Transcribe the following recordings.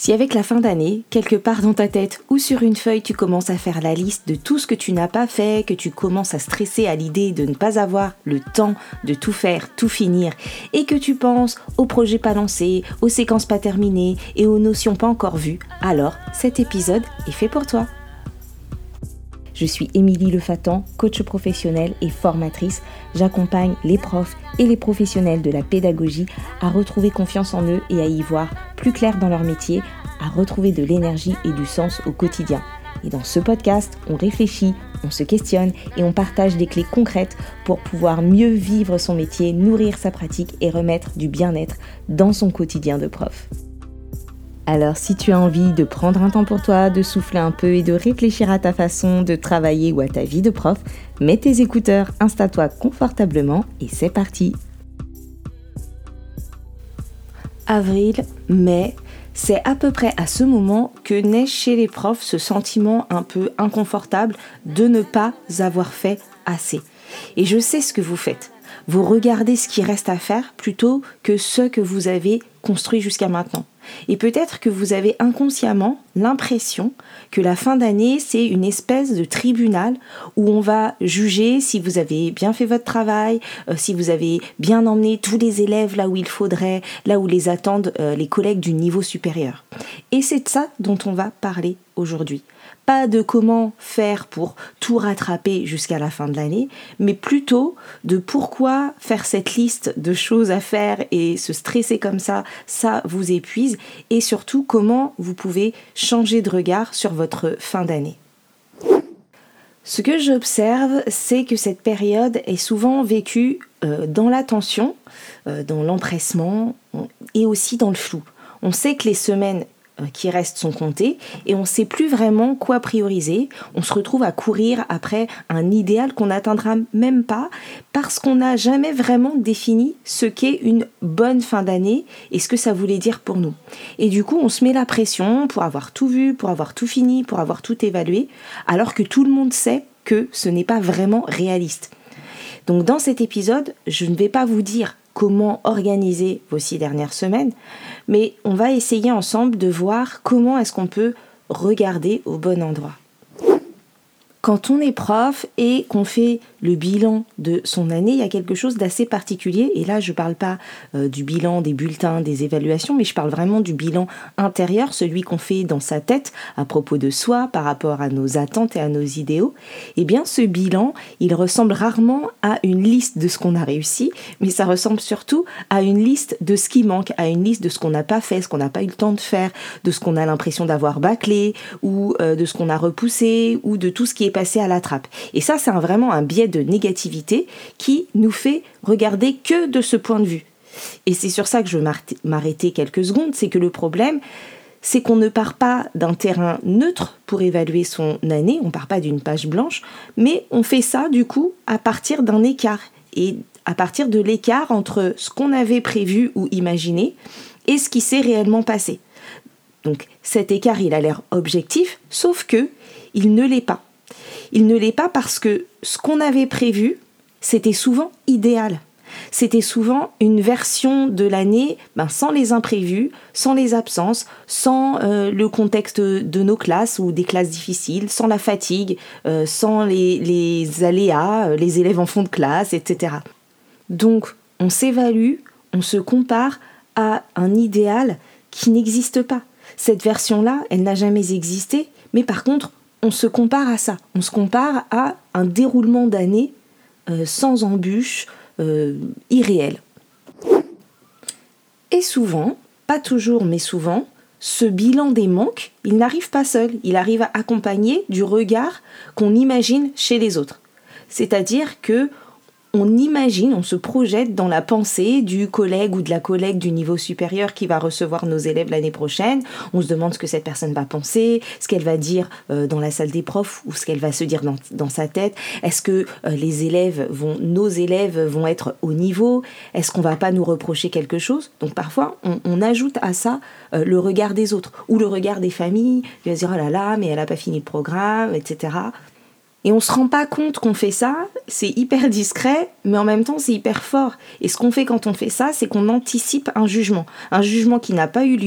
Si avec la fin d'année, quelque part dans ta tête ou sur une feuille, tu commences à faire la liste de tout ce que tu n'as pas fait, que tu commences à stresser à l'idée de ne pas avoir le temps de tout faire, tout finir, et que tu penses aux projets pas lancés, aux séquences pas terminées et aux notions pas encore vues, alors cet épisode est fait pour toi. Je suis Émilie Lefatan, coach professionnelle et formatrice. J'accompagne les profs et les professionnels de la pédagogie à retrouver confiance en eux et à y voir plus clair dans leur métier, à retrouver de l'énergie et du sens au quotidien. Et dans ce podcast, on réfléchit, on se questionne et on partage des clés concrètes pour pouvoir mieux vivre son métier, nourrir sa pratique et remettre du bien-être dans son quotidien de prof. Alors si tu as envie de prendre un temps pour toi, de souffler un peu et de réfléchir à ta façon de travailler ou à ta vie de prof, mets tes écouteurs, installe-toi confortablement et c'est parti. Avril, mai, c'est à peu près à ce moment que naît chez les profs ce sentiment un peu inconfortable de ne pas avoir fait assez. Et je sais ce que vous faites. Vous regardez ce qui reste à faire plutôt que ce que vous avez construit jusqu'à maintenant. Et peut-être que vous avez inconsciemment l'impression que la fin d'année, c'est une espèce de tribunal où on va juger si vous avez bien fait votre travail, si vous avez bien emmené tous les élèves là où il faudrait, là où les attendent les collègues du niveau supérieur. Et c'est de ça dont on va parler aujourd'hui. Pas de comment faire pour tout rattraper jusqu'à la fin de l'année, mais plutôt de pourquoi faire cette liste de choses à faire et se stresser comme ça vous épuise, et surtout comment vous pouvez changer de regard sur votre fin d'année. Ce que j'observe, c'est que cette période est souvent vécue dans la tension, dans l'empressement et aussi dans le flou. On sait que les semaines qui restent sont comptées et on ne sait plus vraiment quoi prioriser. On se retrouve à courir après un idéal qu'on n'atteindra même pas parce qu'on n'a jamais vraiment défini ce qu'est une bonne fin d'année et ce que ça voulait dire pour nous. Et du coup, on se met la pression pour avoir tout vu, pour avoir tout fini, pour avoir tout évalué, alors que tout le monde sait que ce n'est pas vraiment réaliste. Donc dans cet épisode, je ne vais pas vous dire comment organiser vos 6 dernières semaines, mais on va essayer ensemble de voir comment est-ce qu'on peut regarder au bon endroit. Quand on est prof et qu'on fait le bilan de son année, il y a quelque chose d'assez particulier. Et là, je ne parle pas du bilan des bulletins, des évaluations, mais je parle vraiment du bilan intérieur, celui qu'on fait dans sa tête à propos de soi, par rapport à nos attentes et à nos idéaux. Eh bien, ce bilan, il ressemble rarement à une liste de ce qu'on a réussi, mais ça ressemble surtout à une liste de ce qui manque, à une liste de ce qu'on n'a pas fait, ce qu'on n'a pas eu le temps de faire, de ce qu'on a l'impression d'avoir bâclé, ou de ce qu'on a repoussé, ou de tout ce qui est passé à la trappe. Et ça, c'est vraiment un biais de négativité qui nous fait regarder que de ce point de vue. Et c'est sur ça que je veux m'arrêter quelques secondes, c'est que le problème, c'est qu'on ne part pas d'un terrain neutre pour évaluer son année, on ne part pas d'une page blanche, mais on fait ça du coup à partir d'un écart, et à partir de l'écart entre ce qu'on avait prévu ou imaginé et ce qui s'est réellement passé. Donc cet écart, il a l'air objectif, sauf que il ne l'est pas. Il ne l'est pas parce que ce qu'on avait prévu, c'était souvent idéal. C'était souvent une version de l'année sans les imprévus, sans les absences, sans le contexte de nos classes ou des classes difficiles, sans la fatigue, sans les aléas, les élèves en fond de classe, etc. Donc, on s'évalue, on se compare à un idéal qui n'existe pas. Cette version-là, elle n'a jamais existé, mais par contre, on se compare à ça. On se compare à un déroulement d'année sans embûches, irréel. Et souvent, pas toujours, mais souvent, ce bilan des manques, il n'arrive pas seul. Il arrive accompagné du regard qu'on imagine chez les autres. C'est-à-dire que on imagine, on se projette dans la pensée du collègue ou de la collègue du niveau supérieur qui va recevoir nos élèves l'année prochaine. On se demande ce que cette personne va penser, ce qu'elle va dire dans la salle des profs ou ce qu'elle va se dire dans sa tête. Est-ce que nos élèves vont être au niveau? Est-ce qu'on va pas nous reprocher quelque chose? Donc parfois, on ajoute à ça le regard des autres ou le regard des familles. Ils vont dire « Oh là là, mais elle a pas fini le programme, etc. » Et on se rend pas compte qu'on fait ça, c'est hyper discret, mais en même temps c'est hyper fort. Et ce qu'on fait quand on fait ça, c'est qu'on anticipe un jugement qui n'a pas eu lieu,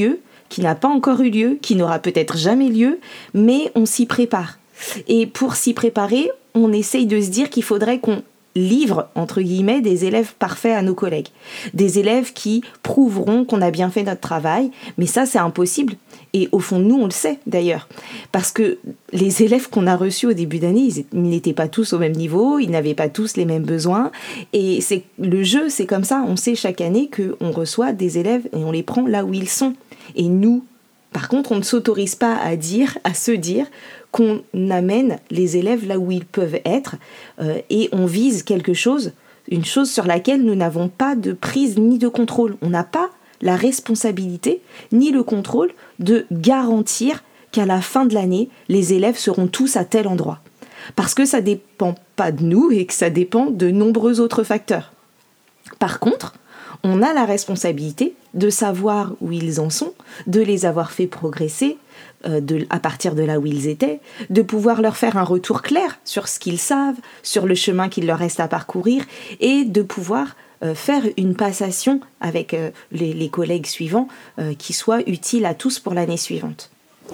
qui n'a pas encore eu lieu, qui n'aura peut-être jamais lieu, mais on s'y prépare. Et pour s'y préparer, on essaye de se dire qu'il faudrait qu'on livre, entre guillemets, des élèves parfaits à nos collègues. Des élèves qui prouveront qu'on a bien fait notre travail, mais ça, c'est impossible. Et au fond de nous, on le sait d'ailleurs. Parce que les élèves qu'on a reçus au début d'année, ils n'étaient pas tous au même niveau, ils n'avaient pas tous les mêmes besoins. Et le jeu, c'est comme ça. On sait chaque année qu'on reçoit des élèves et on les prend là où ils sont. Et nous, par contre, on ne s'autorise pas à se dire qu'on amène les élèves là où ils peuvent être et on vise quelque chose, une chose sur laquelle nous n'avons pas de prise ni de contrôle. On n'a pas la responsabilité ni le contrôle de garantir qu'à la fin de l'année, les élèves seront tous à tel endroit. Parce que ça ne dépend pas de nous et que ça dépend de nombreux autres facteurs. Par contre, on a la responsabilité de savoir où ils en sont, de les avoir fait progresser à partir de là où ils étaient, de pouvoir leur faire un retour clair sur ce qu'ils savent, sur le chemin qu'il leur reste à parcourir et de pouvoir faire une passation avec les collègues suivants qui soit utile à tous pour l'année suivante.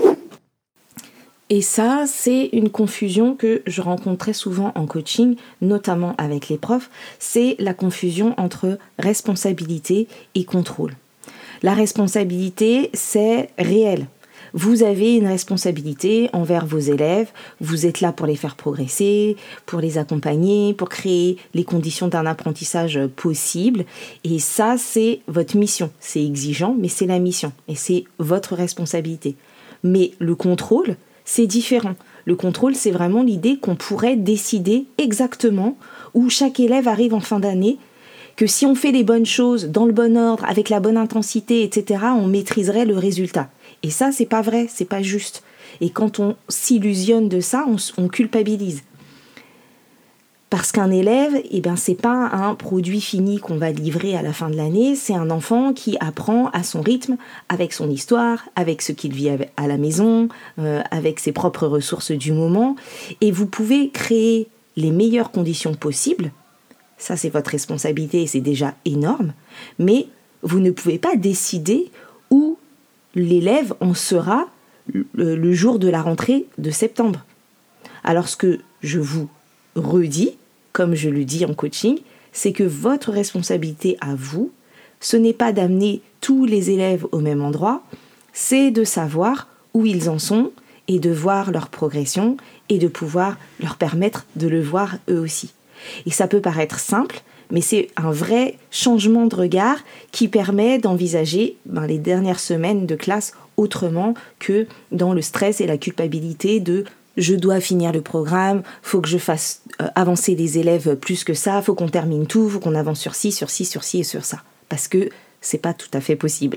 Et ça, c'est une confusion que je rencontre très souvent en coaching, notamment avec les profs, c'est la confusion entre responsabilité et contrôle. La responsabilité, c'est réel. Vous avez une responsabilité envers vos élèves, vous êtes là pour les faire progresser, pour les accompagner, pour créer les conditions d'un apprentissage possible. Et ça, c'est votre mission. C'est exigeant, mais c'est la mission. Et c'est votre responsabilité. Mais le contrôle, c'est différent. Le contrôle, c'est vraiment l'idée qu'on pourrait décider exactement où chaque élève arrive en fin d'année, que si on fait les bonnes choses, dans le bon ordre, avec la bonne intensité, etc., on maîtriserait le résultat. Et ça, c'est pas vrai, c'est pas juste. Et quand on s'illusionne de ça, on culpabilise. Parce qu'un élève, c'est pas un produit fini qu'on va livrer à la fin de l'année, c'est un enfant qui apprend à son rythme, avec son histoire, avec ce qu'il vit à la maison, avec ses propres ressources du moment. Et vous pouvez créer les meilleures conditions possibles. Ça, c'est votre responsabilité et c'est déjà énorme. Mais vous ne pouvez pas décider où l'élève en sera le jour de la rentrée de septembre. Alors ce que je vous redis, comme je le dis en coaching, c'est que votre responsabilité à vous, ce n'est pas d'amener tous les élèves au même endroit, c'est de savoir où ils en sont et de voir leur progression et de pouvoir leur permettre de le voir eux aussi. Et ça peut paraître simple, mais c'est un vrai changement de regard qui permet d'envisager les dernières semaines de classe autrement que dans le stress et la culpabilité de « je dois finir le programme, faut que je fasse avancer les élèves plus que ça, faut qu'on termine tout, faut qu'on avance sur ci, sur ci, sur ci et sur ça ». Parce que c'est pas tout à fait possible.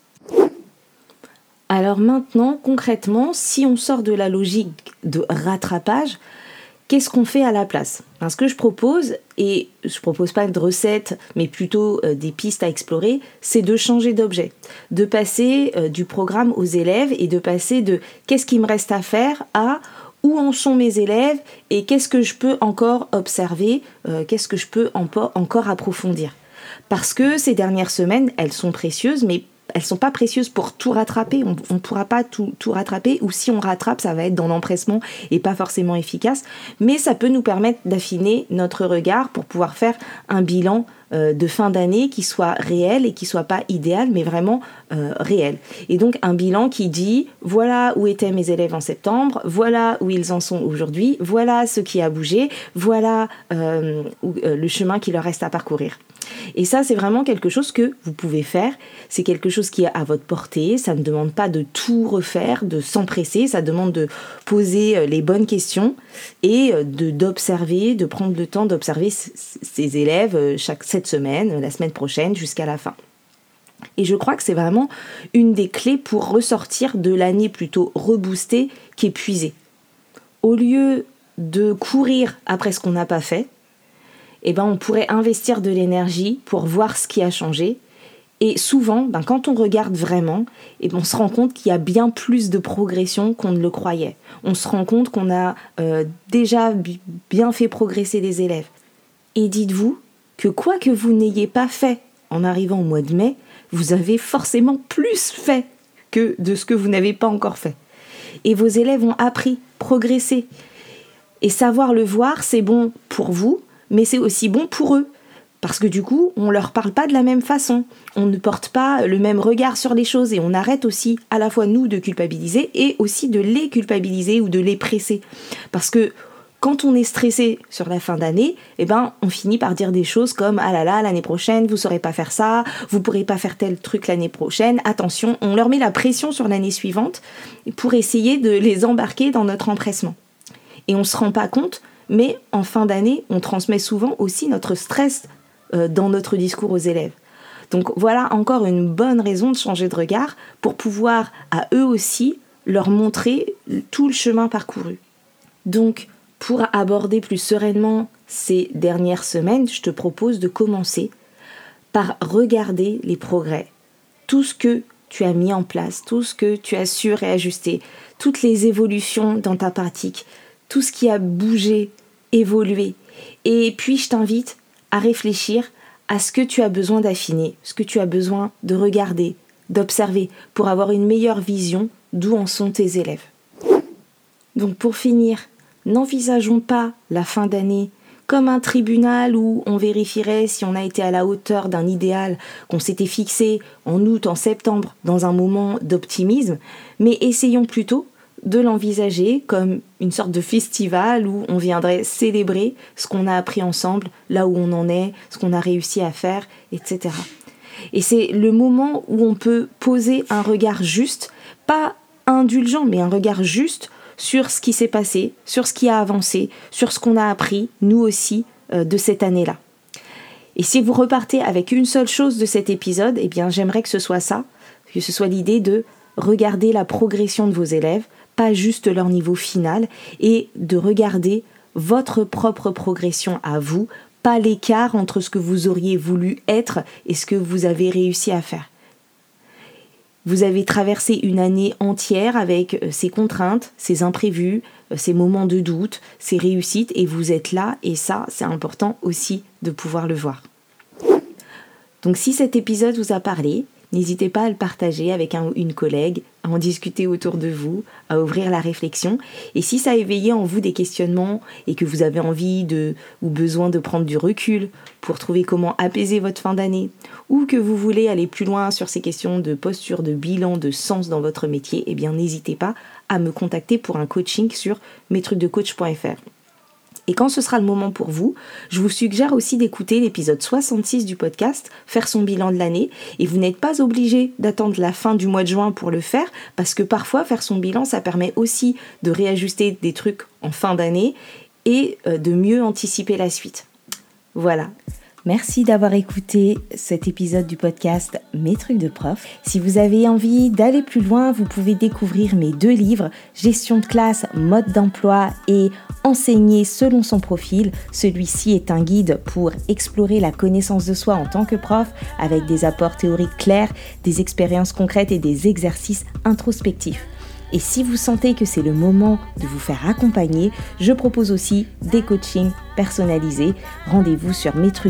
Alors maintenant, concrètement, si on sort de la logique de rattrapage, qu'est-ce qu'on fait à la place ? Ce que je propose, et je propose pas de recette, mais plutôt des pistes à explorer, c'est de changer d'objet, de passer du programme aux élèves et de passer de qu'est-ce qui me reste à faire à où en sont mes élèves et qu'est-ce que je peux encore observer, qu'est-ce que je peux encore approfondir. Parce que ces dernières semaines, elles sont précieuses, mais elles sont pas précieuses pour tout rattraper. On ne pourra pas tout rattraper, ou si on rattrape, ça va être dans l'empressement et pas forcément efficace. Mais ça peut nous permettre d'affiner notre regard pour pouvoir faire un bilan de fin d'année qui soit réel et qui soit pas idéal, mais vraiment réel. Et donc un bilan qui dit voilà où étaient mes élèves en septembre, voilà où ils en sont aujourd'hui, voilà ce qui a bougé, voilà le chemin qui leur reste à parcourir. Et ça, c'est vraiment quelque chose que vous pouvez faire. C'est quelque chose qui est à votre portée. Ça ne demande pas de tout refaire, de s'empresser. Ça demande de poser les bonnes questions et d'observer, de prendre le temps d'observer ces élèves cette semaine, la semaine prochaine, jusqu'à la fin. Et je crois que c'est vraiment une des clés pour ressortir de l'année plutôt reboostée qu'épuisée. Au lieu de courir après ce qu'on n'a pas fait, on pourrait investir de l'énergie pour voir ce qui a changé. Et souvent, quand on regarde vraiment, on se rend compte qu'il y a bien plus de progression qu'on ne le croyait. On se rend compte qu'on a déjà bien fait progresser les élèves. Et dites-vous que quoi que vous n'ayez pas fait en arrivant au mois de mai, vous avez forcément plus fait que de ce que vous n'avez pas encore fait. Et vos élèves ont appris, progressé. Et savoir le voir, c'est bon pour vous, mais c'est aussi bon pour eux. Parce que du coup, on ne leur parle pas de la même façon. On ne porte pas le même regard sur les choses et on arrête aussi à la fois nous de culpabiliser et aussi de les culpabiliser ou de les presser. Parce que quand on est stressé sur la fin d'année, on finit par dire des choses comme « Ah là là, l'année prochaine, vous ne saurez pas faire ça, vous ne pourrez pas faire tel truc l'année prochaine, attention ». On leur met la pression sur l'année suivante pour essayer de les embarquer dans notre empressement. Et on ne se rend pas compte, mais en fin d'année, on transmet souvent aussi notre stress dans notre discours aux élèves. Donc voilà encore une bonne raison de changer de regard pour pouvoir à eux aussi leur montrer tout le chemin parcouru. Donc pour aborder plus sereinement ces dernières semaines, je te propose de commencer par regarder les progrès. Tout ce que tu as mis en place, tout ce que tu as su réajuster, toutes les évolutions dans ta pratique, tout ce qui a bougé, évolué. Et puis je t'invite à réfléchir à ce que tu as besoin d'affiner, ce que tu as besoin de regarder, d'observer, pour avoir une meilleure vision d'où en sont tes élèves. Donc pour finir, n'envisageons pas la fin d'année comme un tribunal où on vérifierait si on a été à la hauteur d'un idéal qu'on s'était fixé en août, en septembre, dans un moment d'optimisme, mais essayons plutôt de l'envisager comme une sorte de festival où on viendrait célébrer ce qu'on a appris ensemble, là où on en est, ce qu'on a réussi à faire, etc. Et c'est le moment où on peut poser un regard juste, pas indulgent, mais un regard juste sur ce qui s'est passé, sur ce qui a avancé, sur ce qu'on a appris, nous aussi, de cette année-là. Et si vous repartez avec une seule chose de cet épisode, j'aimerais que ce soit ça, que ce soit l'idée de regarder la progression de vos élèves, pas juste leur niveau final, et de regarder votre propre progression à vous, pas l'écart entre ce que vous auriez voulu être et ce que vous avez réussi à faire. Vous avez traversé une année entière avec ses contraintes, ses imprévus, ses moments de doute, ses réussites, et vous êtes là, et ça, c'est important aussi de pouvoir le voir. Donc si cet épisode vous a parlé, n'hésitez pas à le partager avec une collègue, à en discuter autour de vous, à ouvrir la réflexion. Et si ça a éveillé en vous des questionnements et que vous avez envie ou besoin de prendre du recul pour trouver comment apaiser votre fin d'année, ou que vous voulez aller plus loin sur ces questions de posture, de bilan, de sens dans votre métier, n'hésitez pas à me contacter pour un coaching sur mestrucsdecoach.fr. Et quand ce sera le moment pour vous, je vous suggère aussi d'écouter l'épisode 66 du podcast, faire son bilan de l'année. Et vous n'êtes pas obligé d'attendre la fin du mois de juin pour le faire, parce que parfois, faire son bilan, ça permet aussi de réajuster des trucs en fin d'année et de mieux anticiper la suite. Voilà. Merci d'avoir écouté cet épisode du podcast Mes trucs de prof. Si vous avez envie d'aller plus loin, vous pouvez découvrir mes 2 livres, Gestion de classe, mode d'emploi et Enseigner selon son profil. Celui-ci est un guide pour explorer la connaissance de soi en tant que prof avec des apports théoriques clairs, des expériences concrètes et des exercices introspectifs. Et si vous sentez que c'est le moment de vous faire accompagner, je propose aussi des coachings personnalisés. Rendez-vous sur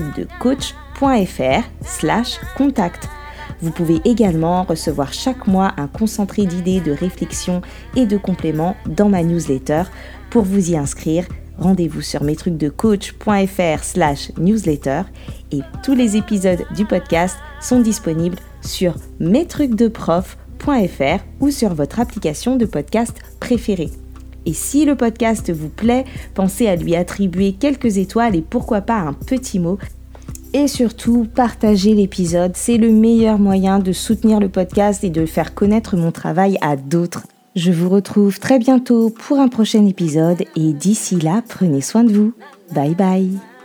mestrucsdecoach.fr/contact. Vous pouvez également recevoir chaque mois un concentré d'idées, de réflexions et de compléments dans ma newsletter. Pour vous y inscrire, rendez-vous sur mestrucsdecoach.fr/newsletter et tous les épisodes du podcast sont disponibles sur mestrucsdeprof.fr ou sur votre application de podcast préférée. Et si le podcast vous plaît, pensez à lui attribuer quelques étoiles et pourquoi pas un petit mot. Et surtout, partagez l'épisode, c'est le meilleur moyen de soutenir le podcast et de faire connaître mon travail à d'autres. Je vous retrouve très bientôt pour un prochain épisode et d'ici là, prenez soin de vous. Bye bye.